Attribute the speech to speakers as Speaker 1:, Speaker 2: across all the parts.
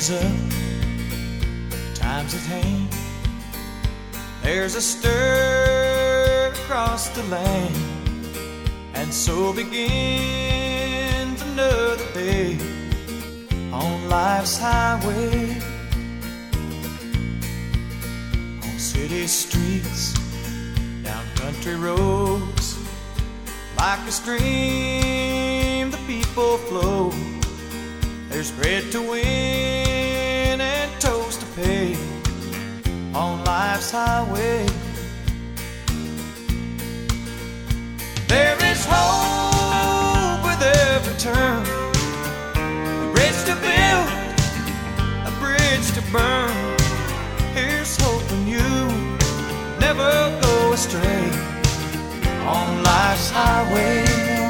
Speaker 1: is up, time's at hand. There's a stir across the land, and so begins another day on life's highway. On city streets, down country roads, like a stream the people flow. There's bread to win and toast to pay on life's highway. There is hope with every turn, a bridge to build, a bridge to burn. Here's hoping you never go astray on life's highway.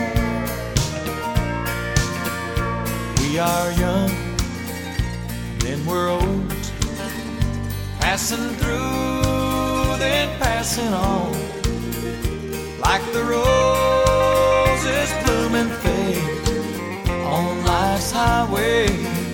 Speaker 1: We are young, then we're old, passing through, then passing on, like the roses bloom and fade on life's highway.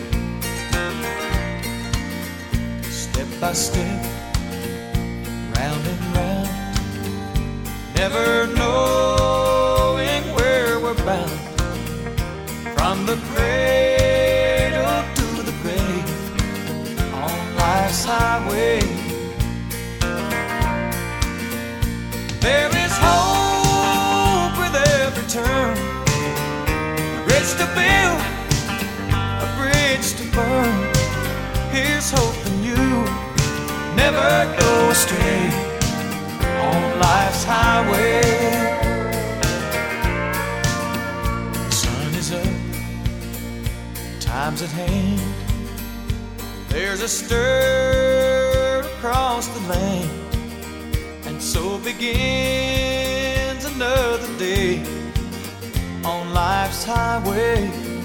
Speaker 1: Step by step, round and round, never knowing where we're bound, from the cradle to the grave on life's highway. There is hope with every turn, a bridge to build, a bridge to burn. Here's hoping you never go astray on life's highway. The sun is up, time's at hand. There's a stir across the land, and so begins another day on life's highway.